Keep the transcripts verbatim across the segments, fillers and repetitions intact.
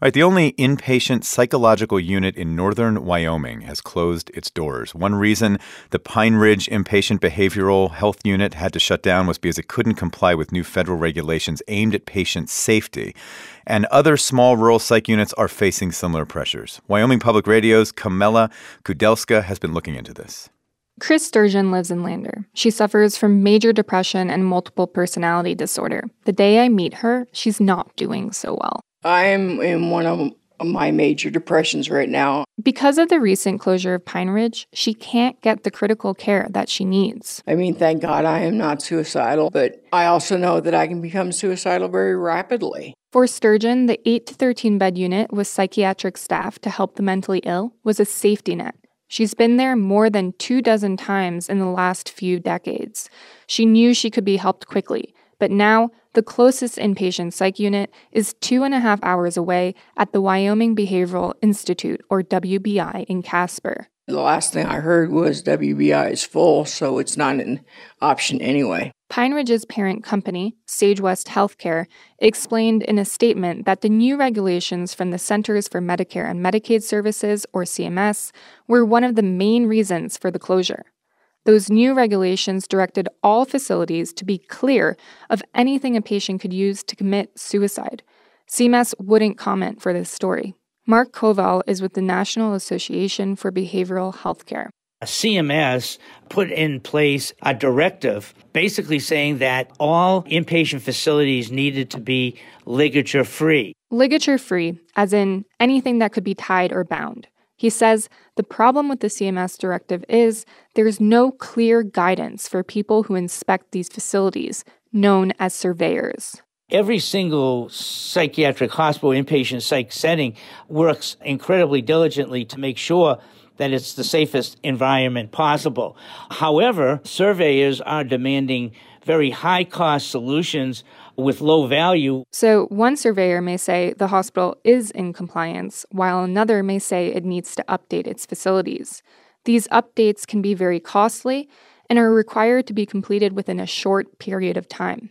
All right, the only inpatient psychological unit in northern Wyoming has closed its doors. One reason the Pine Ridge Inpatient Behavioral Health Unit had to shut down was because it couldn't comply with new federal regulations aimed at patient safety. And other small rural psych units are facing similar pressures. Wyoming Public Radio's Kamila Kudelska has been looking into this. Chris Sturgeon lives in Lander. She suffers from major depression and multiple personality disorder. The day I meet her, she's not doing so well. I'm in one of my major depressions right now. Because of the recent closure of Pine Ridge, she can't get the critical care that she needs. I mean, thank God I am not suicidal, but I also know that I can become suicidal very rapidly. For Sturgeon, the eight to thirteen bed unit with psychiatric staff to help the mentally ill was a safety net. She's been there more than two dozen times in the last few decades. She knew she could be helped quickly, but now the closest inpatient psych unit is two and a half hours away at the Wyoming Behavioral Institute, or W B I, in Casper. The last thing I heard was W B I is full, so it's not an option anyway. Pine Ridge's parent company, SageWest Healthcare, explained in a statement that the new regulations from the Centers for Medicare and Medicaid Services, or C M S, were one of the main reasons for the closure. Those new regulations directed all facilities to be clear of anything a patient could use to commit suicide. C M S wouldn't comment for this story. Mark Koval is with the National Association for Behavioral Healthcare. C M S put in place a directive basically saying that all inpatient facilities needed to be ligature-free. Ligature-free, as in anything that could be tied or bound. He says the problem with the C M S directive is there's no clear guidance for people who inspect these facilities, known as surveyors. Every single psychiatric hospital inpatient psych setting works incredibly diligently to make sure that it's the safest environment possible. However, surveyors are demanding very high-cost solutions with low value. So one surveyor may say the hospital is in compliance, while another may say it needs to update its facilities. These updates can be very costly and are required to be completed within a short period of time.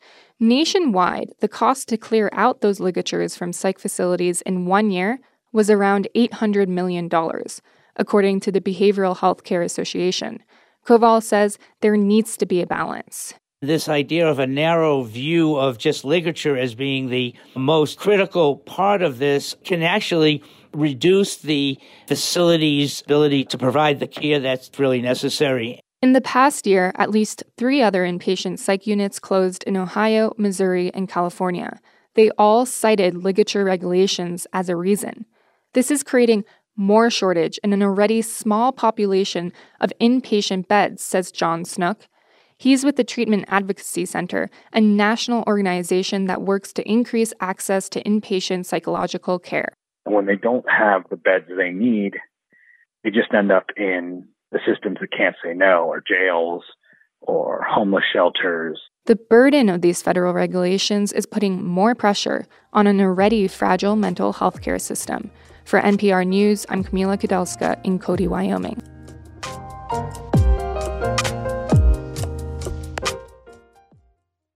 Nationwide, the cost to clear out those ligatures from psych facilities in one year was around eight hundred million dollars, according to the Behavioral Healthcare Association. Koval says there needs to be a balance. This idea of a narrow view of just ligature as being the most critical part of this can actually reduce the facility's ability to provide the care that's really necessary. In the past year, at least three other inpatient psych units closed in Ohio, Missouri, and California. They all cited ligature regulations as a reason. This is creating more shortage in an already small population of inpatient beds, says John Snook. He's with the Treatment Advocacy Center, a national organization that works to increase access to inpatient psychological care. When they don't have the beds they need, they just end up in the systems that can't say no, or jails, or homeless shelters. The burden of these federal regulations is putting more pressure on an already fragile mental health care system. For N P R News, I'm Kamila Kudelska in Cody, Wyoming.